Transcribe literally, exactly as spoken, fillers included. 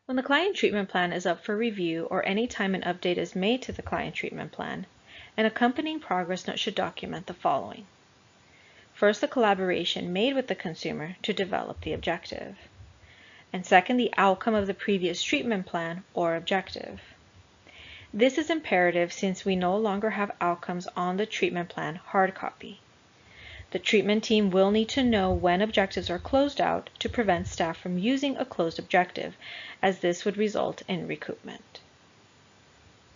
When the client treatment plan is up for review or any time an update is made to the client treatment plan, an accompanying progress note should document the following. First, the collaboration made with the consumer to develop the objective. And second, the outcome of the previous treatment plan or objective. This is imperative since we no longer have outcomes on the treatment plan hard copy. The treatment team will need to know when objectives are closed out to prevent staff from using a closed objective, as this would result in recoupment.